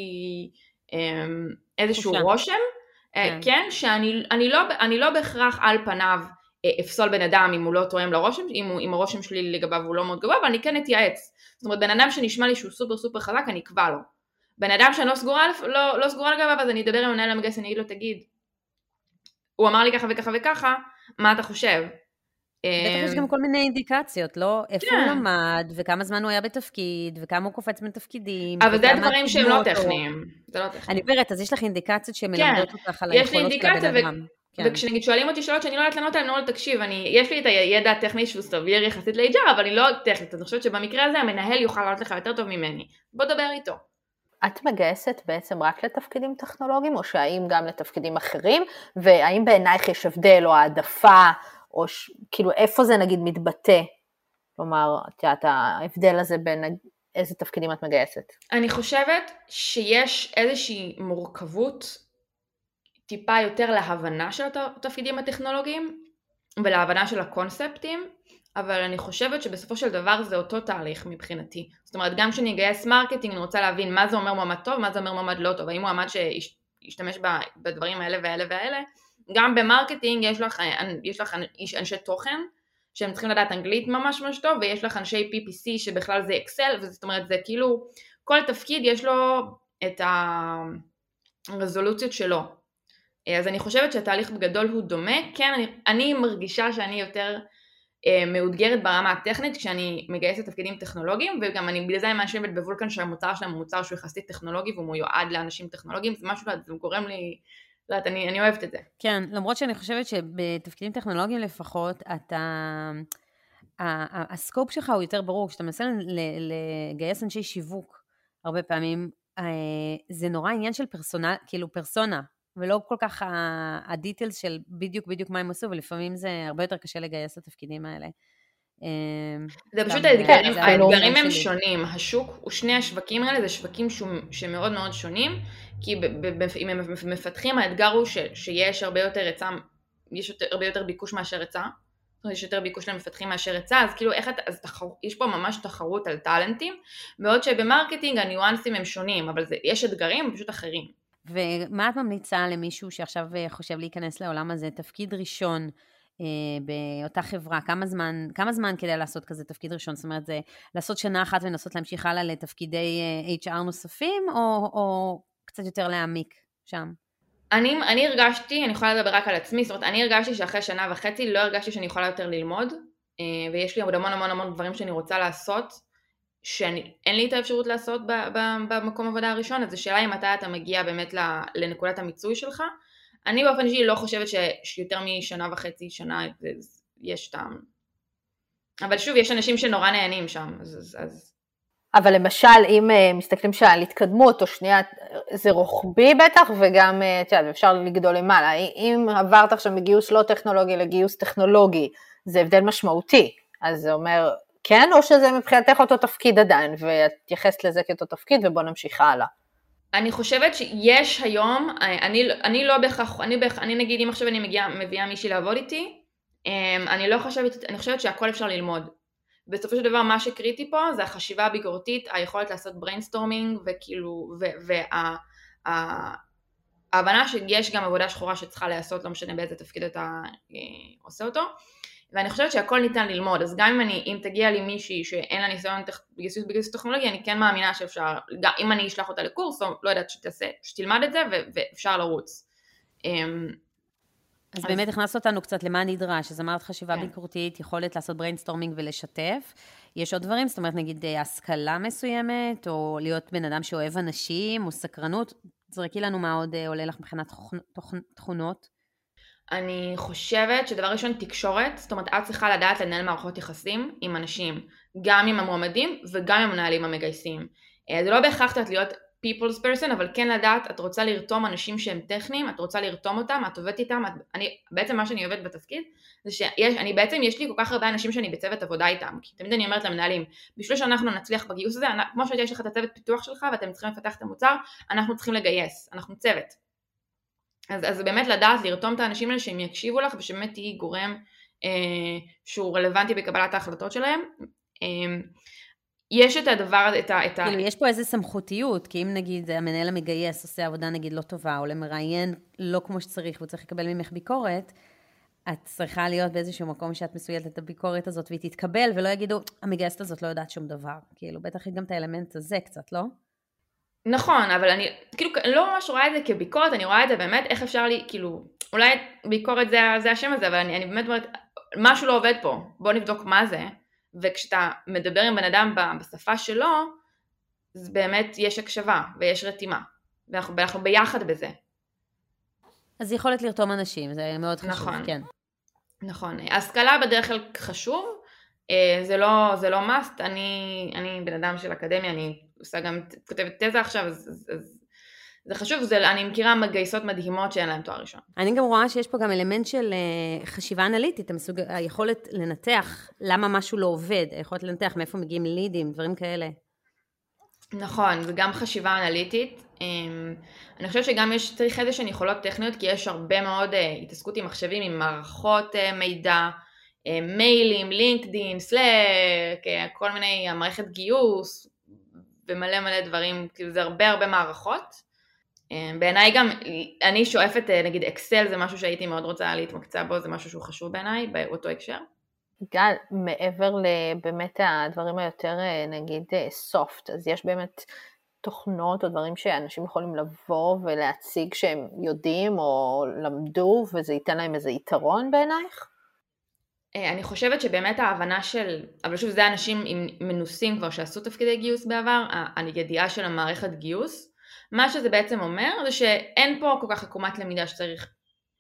איזשהו רושם, כן, שאני לא בהכרח על פניו, אפסול בן אדם אם הוא לא תואם לרושם, אם הרושם שלי לגביו הוא לא מאוד גבוה, אבל אני כן אתייעץ. זאת אומרת, בן אדם שנשמע לי שהוא סופר סופר חזק, אני אקבע לו. בן אדם שאני לא סגורה לגביו, אז אני אדבר עם מנהל המגייס, אני אגיד לו, תגיד, הוא אמר לי ככה וככה וככה, מה אתה חושב? בטח יש גם כל מיני אינדיקציות, לא? איפה הוא למד, וכמה זמן הוא היה בתפקיד, וכמה הוא קופץ מתפקידים. אבל זה דברים שהם לא טכניים. אני אומרת, אז יש לך אינדיקציות שמלמדות אותך על היכולות של הבן אדם. וכשנגיד שואלים אותי שאלות שאני לא יודעת לענות עליהן, אני לא תקשיב, יש לי את הידע הטכני שהוא סביר יחסית ל-HR, אבל אני לא טכנית, אני חושבת שבמקרה הזה המנהל יוכל לענות לך יותר טוב ממני. בוא דבר איתו. את מגייסת בעצם רק לתפקידים טכנולוגיים, או שהאם גם לתפקידים אחרים, והאם בעינייך יש הבדל או העדפה, או כאילו איפה זה נגיד מתבטא, כלומר, את ההבדל הזה בין איזה תפקידים את מגייסת? אני חושבת שיש איזושהי מורכבות, טיפה יותר להבנה של התפקידים הטכנולוגיים, ולהבנה של הקונספטים, אבל אני חושבת שבסופו של דבר זה אותו תהליך מבחינתי. זאת אומרת, גם כשאני אגייס מרקטינג, אני רוצה להבין מה זה אומר מועמד טוב, מה זה אומר מועמד לא טוב, האם מועמד שישתמש בדברים האלה ואלה ואלה, גם במרקטינג יש לך אנשי תוכן, שהם צריכים לדעת אנגלית ממש ממש טוב, ויש לך אנשי PPC שבכלל זה אקסל, וזאת אומרת, זה כאילו, כל תפקיד יש לו את הרזולוציות שלו. אז אני חושבת שהתהליך בגדול הוא דומה, כן, אני מרגישה שאני יותר מאותגרת ברמה הטכנית, כשאני מגייסת תפקידים טכנולוגיים, וגם אני בגלל זה מאשרת בוולקן שהמוצר שלהם הוא מוצר שהוא יחסית טכנולוגי, והוא מיועד לאנשים טכנולוגיים, זה משהו, זה גורם לי, אני אוהבת את זה. כן, למרות שאני חושבת שבתפקידים טכנולוגיים לפחות, הסקופ שלך הוא יותר ברור, כשאתה מנסה לגייס אנשי שיווק, הרבה פעמים, זה נורא עניין של פרסונה, ולא כל כך הדיטלס של בדיוק מה הם עשו, ולפעמים זה הרבה יותר קשה לגייס לתפקידים האלה. זה פשוט האתגרים הם שונים, השוק, שני השווקים האלה זה שווקים שמאוד מאוד שונים, כי אם הם מפתחים האתגר הוא שיש הרבה יותר היצע, יש הרבה יותר ביקוש מאשר היצע, יש יותר ביקוש למפתחים מאשר היצע, אז כאילו יש פה ממש תחרות על טלנטים, בעוד שבמרקטינג הניואנסים הם שונים, אבל יש אתגרים פשוט אחרים. ומה את ממליצה למישהו שעכשיו חושב להיכנס לעולם הזה, תפקיד ראשון באותה חברה, כמה זמן כדי לעשות כזה תפקיד ראשון? זאת אומרת, זה לעשות שנה אחת ולנסות להמשיך הלאה לתפקידי HR נוספים, או קצת יותר להעמיק שם? אני הרגשתי, אני יכולה לדבר רק על עצמי, זאת אומרת, אני הרגשתי שאחרי 1.5 לא הרגשתי שאני יכולה יותר ללמוד, ויש לי עוד המון המון המון דברים שאני רוצה לעשות, שאין לי את האפשרות לעשות במקום עבודה הראשון, אז השאלה היא מתי אתה מגיע באמת לנקודת המיצוי שלך. אני באופן אישי לא חושבת שיותר מ1.5 שנה יש טעם. אבל שוב, יש אנשים שנורא נהנים שם, אז... אבל למשל, אם מסתכלים על התקדמות, או שנייה, זה רוחבי בטח, וגם, אפשר לגדול למעלה. אם עברת עכשיו מגיוס לא טכנולוגי לגיוס טכנולוגי, זה הבדל משמעותי. אז זה אומר, כן, או שזה מבחינתך אותו תפקיד עדיין, ואת תייחסת לזה כאותו תפקיד, ובוא נמשיך הלאה. אני חושבת שיש היום, אני לא בהכרח, אני נגיד, אם עכשיו אני מביאה מישהי לעבוד איתי, אני חושבת שהכל אפשר ללמוד. בסופו של דבר מה שקריטי פה זה החשיבה הביקורתית, היכולת לעשות בריינסטורמינג, וכאילו, ההבנה שיש גם עבודה שחורה שצריכה לעשות, לא משנה באיזה תפקיד אתה עושה אותו, ואני חושבת שהכל ניתן ללמוד, אז גם אם תגיע לי מישהי שאין לה ניסיון בגיוס טכנולוגי, אני כן מאמינה שאפשר, אם אני אשלח אותה לקורס, או לא יודעת שתלמד את זה, ואפשר לרוץ. אז באמת הכנסת אותנו קצת למה נדרש, אז אמרת חשיבה ביקורתית, יכולת לעשות בריינסטורמינג ולשתף. יש עוד דברים, זאת אומרת נגיד השכלה מסוימת, או להיות בן אדם שאוהב אנשים, או סקרנות. זרקי לנו מה עוד עולה לך מבחינת תכונות. אני חושבת שדבר ראשון תקשורת, זאת אומרת את צריכה לדעת לנהל מערכות יחסים עם אנשים, גם עם המועמדים וגם עם המנהלים המגייסים. זה לא בהכרח להיות people's person, אבל כן לדעת, את רוצה לרתום אנשים שהם טכניים, את רוצה לרתום אותם, את עובדת איתם, בעצם מה שאני עובדת בתפקיד, זה יש לי כל כך הרבה אנשים שאני בצוות עבודה איתם, כי תמיד אני אומרת למנהלים, בשביל שאנחנו נצליח בגיוס הזה, כמו שיש לך את הצוות פיתוח שלך, ואתם צריכים לפתח את המוצר, אנחנו צריכים לגייס, אנחנו צוות. אז באמת לדעת, לרתום את האנשים האלה שהם יקשיבו לך, ושבאמת תהי גורם שהוא רלוונטי בקבלת ההחלטות שלהם. יש את הדבר הזה, כאילו, יש פה איזו סמכותיות, כי אם נגיד המנהל המגייס עושה עבודה נגיד לא טובה, או למראיין לא כמו שצריך, והוא צריך לקבל ממך ביקורת, את צריכה להיות באיזשהו מקום שאת מסויית את הביקורת הזאת, והיא תתקבל, ולא יגידו, המגייסת הזאת לא יודעת שום דבר. כאילו, בטח גם את האלמנט הזה קצת, לא? נכון, אבל אני כאילו לא ממש רואה את זה כביקורת, אני רואה את זה באמת איך אפשר לי, כאילו, אולי ביקורת זה השם הזה, אבל אני באמת אומרת, משהו לא עובד פה, בוא נבדוק מה זה, וכשאתה מדבר עם בן אדם בשפה שלו, אז באמת יש הקשבה ויש רתימה, ואנחנו ביחד בזה. אז יכולת לרתום אנשים, זה מאוד חשוב, נכון, כן. נכון, השכלה בדרך כלל חשוב, זה לא must, אני בן אדם של אקדמיה, אני עושה גם, כותבת תזה עכשיו, אז זה חשוב, אני מכירה מגייסות מדהימות שאין להם תואר ראשון. אני גם רואה שיש פה גם אלמנט של חשיבה אנליטית, היכולת לנתח למה משהו לא עובד, היכולת לנתח מאיפה מגיעים לידים, דברים כאלה. נכון, זה גם חשיבה אנליטית. אני חושבת שגם צריך איזה שהן יכולות טכניות, כי יש הרבה מאוד התעסקות עם מחשבים, עם מערכות מידע, מיילים, לינקדין, סלאק, כל מיני מערכת גיוס, ומלא מלא דברים, כאילו זה הרבה מערכות. בעיניי גם, אני שואפת, נגיד אקסל זה משהו שהייתי מאוד רוצה להתמקצע בו, זה משהו שהוא חשוב בעיניי, באותו הקשר. גל, מעבר לבאמת הדברים היותר נגיד סופט, אז יש באמת תוכנות או דברים שאנשים יכולים לבוא ולהציג שהם יודעים או למדו, וזה ייתן להם איזה יתרון בעינייך? אני חושבת שבאמת ההבנה אבל שוב זה אנשים מנוסים כבר שעשו תפקידי גיוס בעבר, הידיעה של המערכת גיוס, מה שזה בעצם אומר זה שאין פה כל כך עקומת למידה שצריך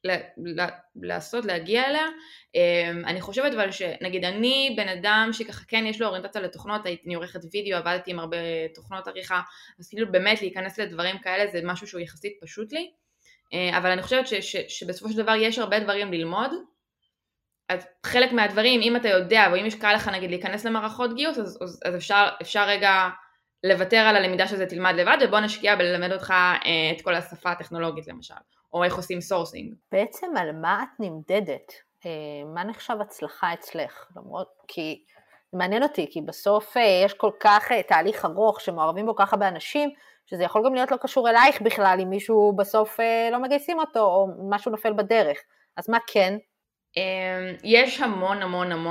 לעשות, להגיע אליה. אני חושבת אבל שנגיד אני בן אדם שככה כן יש לו אוריינטציה לתוכנות, אני עורכת וידאו, עבדתי עם הרבה תוכנות עריכה, אז כאילו באמת להיכנס לדברים כאלה זה משהו שהוא יחסית פשוט לי, אבל אני חושבת שבסופו של דבר יש הרבה דברים ללמוד, אז חלק מהדברים אם אתה יודע, או אם יש קל לך נגיד להיכנס למערכות גיוס, אז אפשר רגע לוותר על הלמידה שזה תלמד לבד, ובוא נשקיע בללמד אותך את כל השפה הטכנולוגית למשל, או איך עושים סורסינג. בעצם על מה את נמדדת? מה נחשב הצלחה אצלך? למרות, כי זה מעניין אותי, כי בסוף יש כל כך תהליך ארוך שמעורבים בו ככה באנשים, שזה יכול גם להיות לא קשור אלייך בכלל, אם מישהו בסוף לא מגייסים אותו, או משהו נופל בדרך. אז מה כן? יש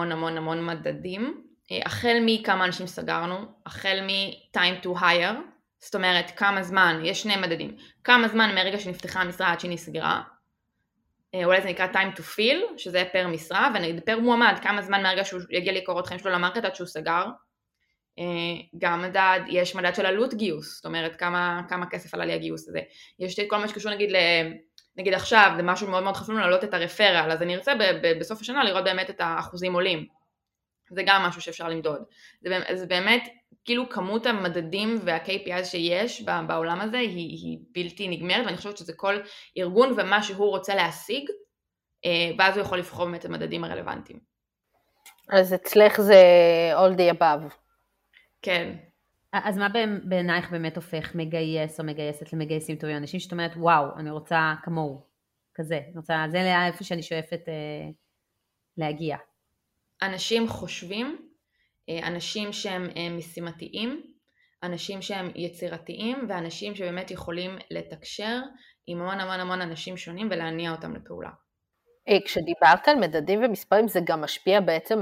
המון מדדים, החל מכמה אנשים סגרנו, החל מ-time to hire, זאת אומרת, כמה זמן, יש שני מדדים, כמה זמן מרגע שנפתחה המשרה עד שהיא נסגרה, אולי זה נקרא time to fill, שזה פר משרה, ונגיד פר מועמד, כמה זמן מהרגע שהוא יגיע לקורות חיים שלו למרקט עד שהוא סגר. גם מדד, יש מדד של עלות גיוס, זאת אומרת כמה כסף עלה לי הגיוס הזה. יש כל מה שקשור נגיד עכשיו, זה משהו מאוד מאוד חשוב להעלות את הרפרל, אז אני ארצה בסוף השנה לראות באמת את האחוזים עולים. זה גם משהו שאפשר למדוד. זה באמת, כאילו כמות המדדים וה-KPIs שיש בעולם הזה היא בלתי נגמרת, ואני חושבת שזה כל ארגון ומה שהוא רוצה להשיג, ואז הוא יכול לבחור באמת את המדדים הרלוונטיים. אז אצלך זה all the above. כן. אז מה בעינייך באמת הופך מגייס או מגייסת למגייסים טובים? אנשים שאת אומרת, וואו, אני רוצה כמוהו, כזה. זה איפה שאני שואפת להגיע. אנשים חושבים, אנשים שהם משימתיים, אנשים שהם יצירתיים, ואנשים שבאמת יכולים לתקשר עם המון אנשים שונים ולהניע אותם לפעולה. כשדיברת על מדדים ומספרים, זה גם משפיע בעצם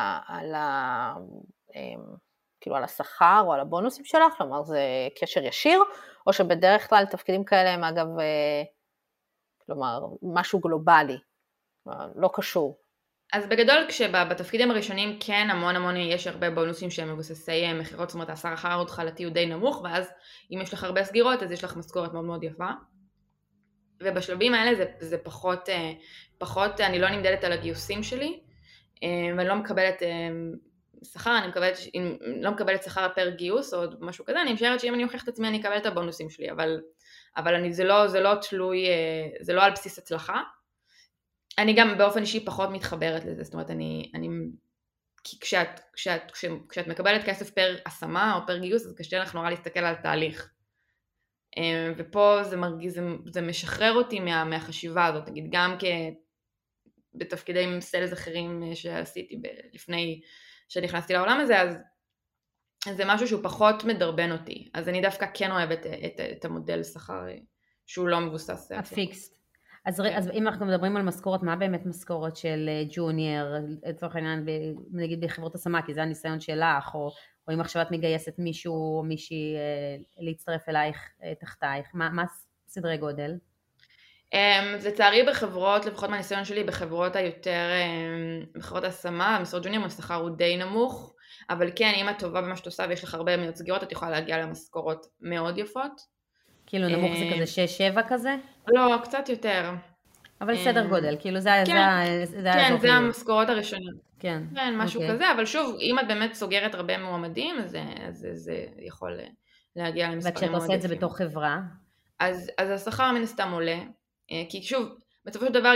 כאילו על השכר או על הבונוסים שלך, כלומר זה קשר ישיר, או שבדרך כלל תפקידים כאלה הם אגב, כלומר משהו גלובלי, לא קשור. אז בגדול כשבתפקידים הראשונים כן המון יש הרבה בונוסים שהם מבוססי מחירות, זאת אומרת השכר ההתחלתי הוא די נמוך, ואז אם יש לך הרבה סגירות אז יש לך משכורת מאוד מאוד יפה. ובשלבים האלה זה פחות אני לא נמדדת על הגיוסים שלי, ואני לא מקבלת שכר, אני לא מקבלת שכר פר גיוס או משהו כזה, אני משערת שאם אני הוכיח את עצמי אני אקבל את הבונוסים שלי, אבל זה לא תלוי, זה לא על בסיס הצלחה. אני גם באופן אישי פחות מתחברת לזה, זאת אומרת, כי כשאת מקבלת כסף פר השמה או פר גיוס, אז קשה לך נורא להסתכל על תהליך. ופה זה משחרר אותי מהחשיבה הזאת, נגיד גם בתפקידי סיילס אחרים שעשיתי לפני שנכנסתי לעולם הזה, אז זה משהו שהוא פחות מדרבן אותי, אז אני דווקא כן אוהבת את המודל שכר שהוא לא מבוסס. הפיקסט. אז אם אנחנו מדברים על משכורת, מה באמת משכורת של ג'וניור, לצורך העניין, נגיד בחברות השמה, כי זה הניסיון שלך, או אם עכשיו את מגייסת מישהו או מישהי להצטרף אלייך תחתייך, מה סדרי גודל? לצערי בחברות, לפחות מהניסיון שלי, בחברות היותר, בחברות השמה, המשרות ג'וניור, השכר הוא די נמוך, אבל כן, אם את טובה במה שאת עושה ויש לך הרבה מאוד סגירות, את יכולה להגיע למשכורות מאוד יפות. כאילו נמוך זה כזה 6-7 כזה? לא, קצת יותר. אבל סדר גודל, כאילו זה כן, זה המשכורות הראשונות. כן, משהו כזה, אבל שוב, אם את באמת סוגרת הרבה מועמדים, אז זה יכול להגיע למספרים מאוד יפים. ואת שעושה את זה בתוך חברה? אז השכר מן הסתם עולה, כי שוב, בסופו של דבר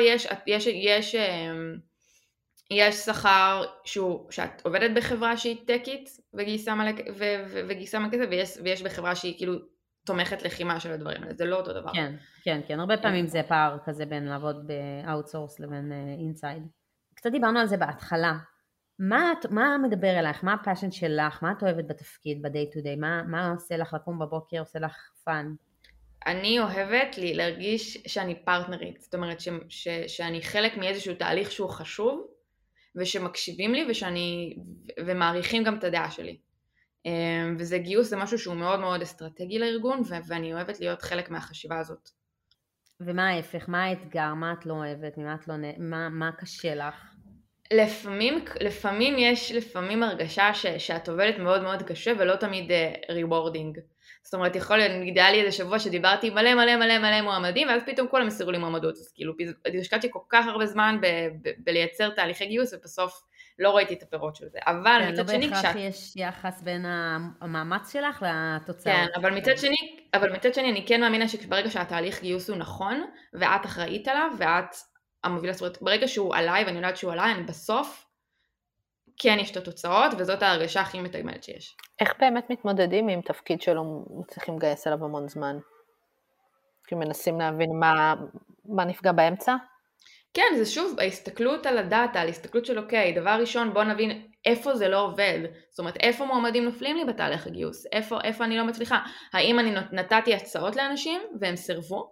יש שכר שאת עובדת בחברה שהיא טקית וגייסה מלא כסף, ויש בחברה שהיא כאילו תומכת לחימה של הדברים האלה, זה לא אותו דבר. כן, הרבה פעמים זה פער כזה בין לעבוד באוטסורס לבין אינסייד. קצת דיברנו על זה בהתחלה. מה מדבר אלייך? מה הפאשן שלך? מה את אוהבת בתפקיד, ב-day to day? מה עושה לך לקום בבוקר, עושה לך פאן? אני אוהבת להרגיש שאני פרטנרית, זאת אומרת שאני חלק מאיזשהו תהליך שהוא חשוב, ושמקשיבים לי ומעריכים גם את הדעה שלי. וזה גיוס, זה משהו שהוא מאוד מאוד אסטרטגי לארגון, ואני אוהבת להיות חלק מהחשיבה הזאת. ומה ההפך? מה האתגר? מה את לא אוהבת? מה קשה לך? לפעמים הרגשה שאת עובדת מאוד מאוד קשה ולא תמיד ריבורדינג. זאת אומרת, נגיד היה לי איזה שבוע שדיברתי מלא מועמדים, ואז פתאום כולם הסירו לי מועמדות. אז כאילו, השקעתי כל כך הרבה זמן בלייצר תהליכי גיוס, ובסוף לא ראיתי את הפירות של זה. אבל מצד שני, לא בהכרח יש יחס בין המאמץ שלך לתוצאות. כן, אבל מצד שני, אני כן מאמינה שברגע שהתהליך גיוס הוא נכון, ואת אחראית עליו, ואת המובילה, זאת אומרת, ברגע שהוא עליי, ואני יודעת שהוא עליי, אני בסוף כן יש את התוצאות, וזאת ההרגשה הכי מתגמלת שיש. איך באמת מתמודדים עם תפקיד שלא מצליחים לגייס עליו המון זמן? כי מנסים להבין מה נפגע באמצע? כן, זה שוב, ההסתכלות על הדאטה, על הסתכלות של אוקיי, דבר ראשון בוא נבין איפה זה לא עובד, זאת אומרת איפה מועמדים נופלים לי בתהליך הגיוס, איפה אני לא מצליחה, האם אני נתתי הצעות לאנשים והם סירבו,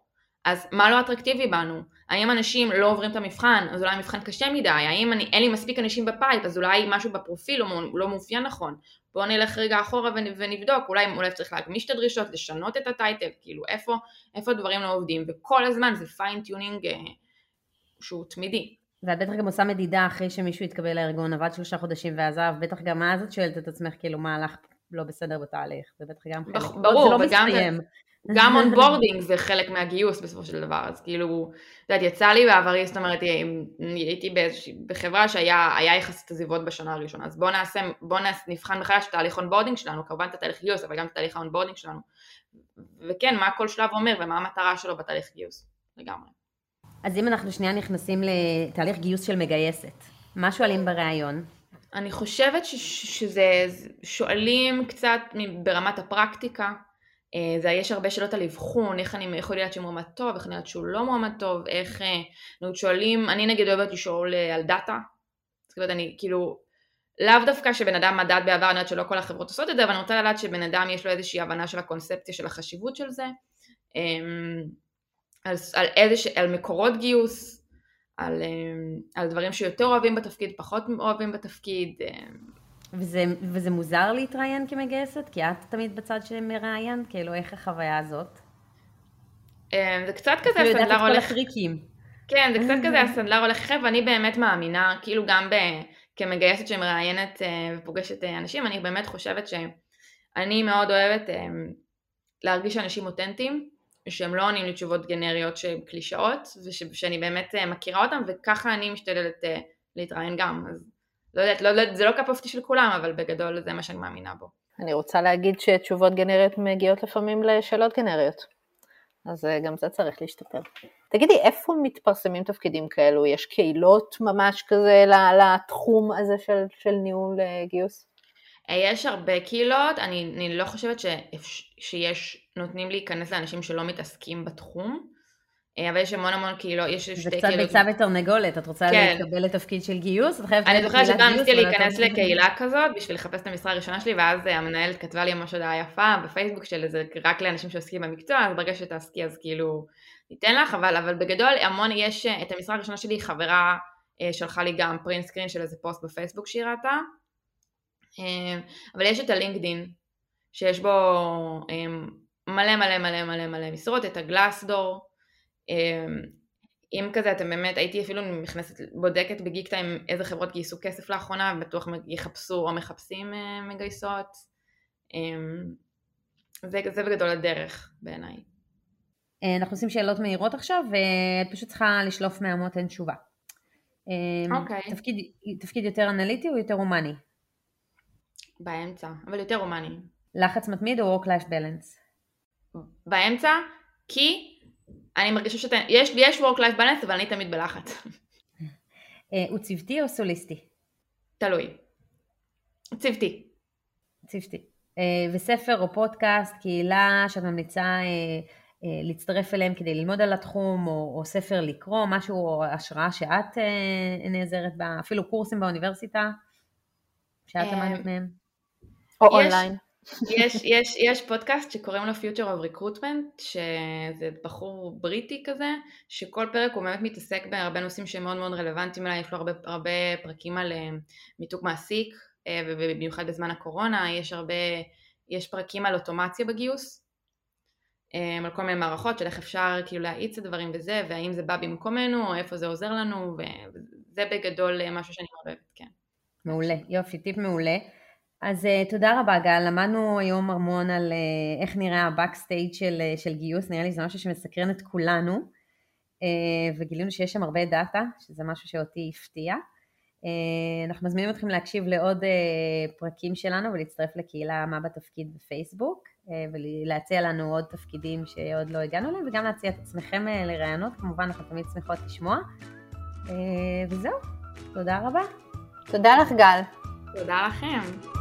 אז מה לא אטרקטיבי בנו? האם אנשים לא עוברים את המבחן, אז אולי המבחן קשה מדי, האם אין לי מספיק אנשים בפייפ, אז אולי משהו בפרופיל לא מאופיין נכון, בואו נלך רגע אחורה ונבדוק, אולי צריך להגמיש את הדרישות, לשנות את הטייטל, כאילו איפה הדברים לא עובדים, וכל הזמן זה פיין-טיונינג שהוא תמידי. ואת בטח גם עושה מדידה אחרי שמישהו יתקבל לארגון, עבד 3 חודשים ועזב, בטח גם אז את שואלת את עצמך כאילו מה הלך לא בסדר בתהליך, זה בטח גם חלק. ברור, זה לא מסתיים. גם אונבורדינג זה חלק מהגיוס בסופו של דבר, אז כאילו, יצא לי בעברי, זאת אומרת, הייתי בחברה שהיה יחסית עזיבות בשנה הראשונה, אז בואו נבחן מחדש את תהליך אונבורדינג שלנו, כמובן את התהליך גיוס, אבל גם את תהליך האונבורדינג שלנו, וכן, מה כל שלב אומר ומה המטרה שלו בתהליך גיוס, לגמרי. אז אם אנחנו שנייה נכנסים לתהליך גיוס של מגייסת, מה שואלים בראיון? אני חושבת שזה שואלים קצת ברמת הפרקטיקה, יש הרבה שאלות על אבחון, איך אני יכול לדעת שהוא מועמד טוב, איך אני יודעת שהוא לא מועמד טוב, איך שואלים, אני נגיד אוהבת לשאול על דאטה, זאת אומרת אני כאילו, לאו דווקא שבן אדם מדד בעבר, אני יודעת שלא כל החברות עושות את זה, אבל אני רוצה לדעת שבן אדם יש לו איזושהי הבנה של הקונספציה של החשיבות של זה, על מקורות גיוס, על דברים שיותר אוהבים בתפקיד, פחות אוהבים בתפקיד. וזה מוזר להתראיין כמגייסת? כי את תמיד בצד שמראיין, כאילו איך החוויה הזאת? זה קצת כזה הסנדלר הולך... יודעת את כל הטריקים. כן, זה קצת כזה הסנדלר הולך אחר, ואני באמת מאמינה, כאילו גם כמגייסת שמראיינת ופוגשת אנשים, אני באמת חושבת שאני מאוד אוהבת להרגיש שאנשים אותנטיים, שהם לא עונים לי תשובות גנריות שהן קלישאות, ושאני באמת מכירה אותם, וככה אני משתדלת להתראיין גם. אז לא יודעת, זה לא קפופתי של כולם, אבל בגדול זה מה שאני מאמינה בו. אני רוצה להגיד שתשובות גנריות מגיעות לפעמים לשאלות גנריות. אז גם זה צריך להשתפר. תגידי, איפה מתפרסמים תפקידים כאלו? יש קהילות ממש כזה לתחום הזה של ניהול גיוס? יש הרבה קהילות, אני לא חושבת נותנים להיכנס לאנשים שלא מתעסקים בתחום, אבל יש המון קהילות, יש שתי קהילות. זה קצת ביצה ותרנגולת, את רוצה להתקבל לתפקיד של גיוס? אני זוכרת שפעם ניסיתי להיכנס לקהילה כזאת, בשביל לחפש את המשרה הראשונה שלי, ואז המנהלת כתבה לי ממש הודעה יפה בפייסבוק של זה רק לאנשים שעוסקים במקצוע, אז ברגע שתעסקי אז כאילו ניתן לך, אבל בגדול המון יש, את המשרה הראשונה שלי, חברה שלחה לי גם פרינט סקרין של איזה פוסט בפייסבוק שהיא ראתה, אבל יש את הלינקדין, שיש בו מלא משרות, את הגלאסדור, אם כזה אתם באמת, הייתי אפילו בודקת בגיק טיים איזה חברות גייסו כסף לאחרונה, ובטוח יחפשו או מחפשים מגייסות, זה בגדול הדרך בעיניי. אנחנו עושים שאלות מהירות עכשיו, ואת פשוט צריכה לשלוף מהמות אין תשובה. תפקיד יותר אנליטי או יותר הומני? באמצע, אבל יותר הומני. לחץ מתמיד או work-life balance? באמצע, כי אני מרגישה יש work-life balance, אבל אני תמיד בלחץ. הוא צוותי או סוליסטי? תלוי. צוותי. וספר או פודקאסט, קהילה שאת ממליצה להצטרף אליהם כדי ללמוד על התחום, או ספר לקרוא, משהו או השראה שאת נעזרת בה, אפילו קורסים באוניברסיטה, שאת למדת מהם? או אונליין. יש פודקאסט שקוראים לו Future of Recruitment, שזה בחור בריטי כזה, שכל פרק הוא באמת מתעסק בהרבה נושאים שהם מאוד מאוד רלוונטיים אליי, יש לו הרבה פרקים על מיתוג מעסיק, ובמיוחד בזמן הקורונה, יש פרקים על אוטומציה בגיוס, על כל מיני מערכות של איך אפשר כאילו להאיץ את הדברים וזה, והאם זה בא במקומנו, או איפה זה עוזר לנו, וזה בגדול משהו שאני אוהבת, כן. מעולה, יופי, טיפ מעולה. אז תודה רבה גל, למדנו היום המון על איך נראה הבקסטייג' של גיוס, נראה לי זה משהו שמסקרן את כולנו, וגילינו שיש שם הרבה דאטה, שזה משהו שאותי הפתיע. אנחנו מזמינים אתכם להקשיב לעוד פרקים שלנו, ולהצטרף לקהילה מה בתפקיד בפייסבוק, ולהציע לנו עוד תפקידים שעוד לא הגענו להם, וגם להציע את עצמכם לרעיונות, כמובן אנחנו תמיד שמחות לשמוע. וזהו, תודה רבה. תודה לך גל. תודה לכם.